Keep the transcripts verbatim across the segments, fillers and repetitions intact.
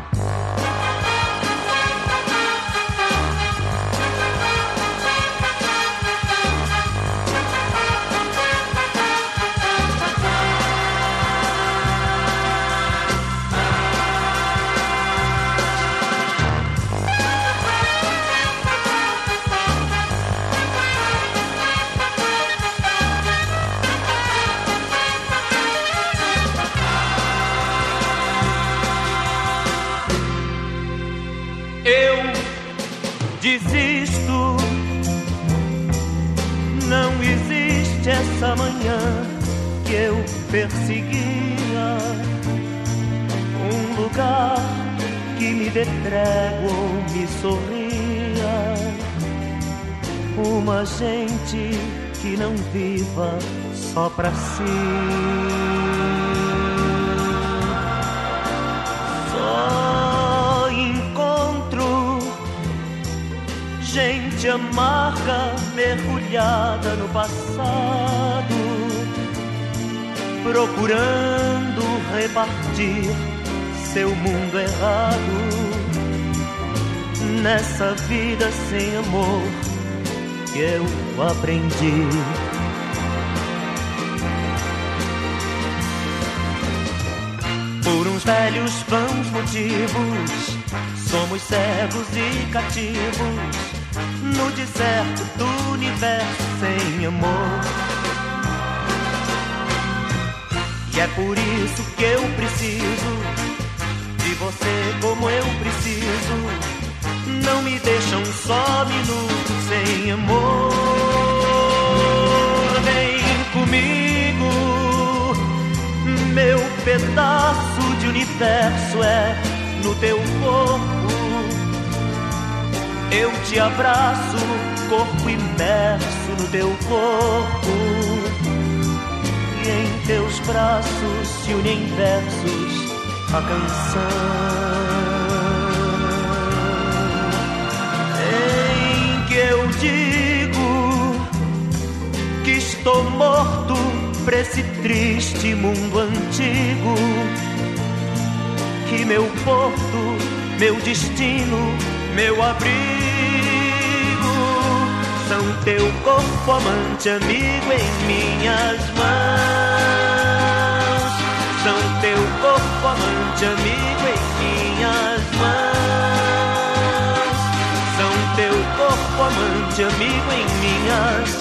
Desisto, não existe essa manhã que eu perseguia, um lugar que me dê trégua ou me sorria, uma gente que não viva só pra si. Só encontro gente amarga, mergulhada no passado, procurando repartir seu mundo errado. Nessa vida sem amor que eu aprendi. Por uns velhos vãos motivos, somos cegos e cativos no deserto do universo sem amor. E é por isso que eu preciso de você como eu preciso. Não me deixa um só minuto sem amor. Vem comigo, meu pedaço de universo é no teu corpo. Eu te abraço, corpo imerso no teu corpo. E em teus braços se unem versos a canção em que eu digo que estou morto pra esse triste mundo antigo, que meu porto, meu destino, meu abrigo são teu corpo amante, amigo em minhas mãos. São teu corpo amante, amigo em minhas mãos. São teu corpo amante, amigo em minhas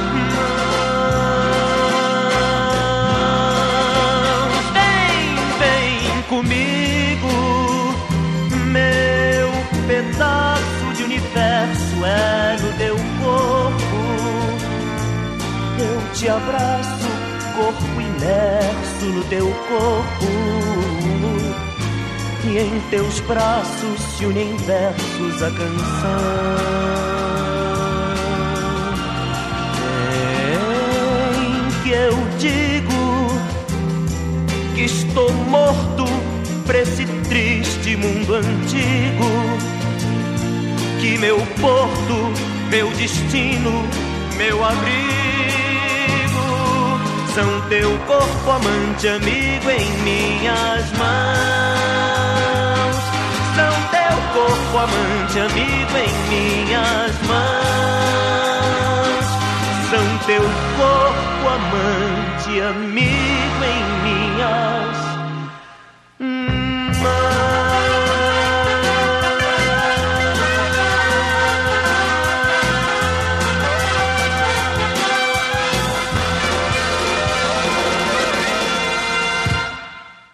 mãos. Vem, vem comigo, meu pedaço de universo é no teu corpo. Eu te abraço, corpo imerso no teu corpo. E em teus braços se unem versos a canção em que eu digo que estou morto pra esse triste mundo antigo, que meu porto, meu destino, meu abrigo são teu corpo amante, amigo em minhas mãos. São teu corpo amante, amigo em minhas mãos. São teu corpo amante, amigo em minhas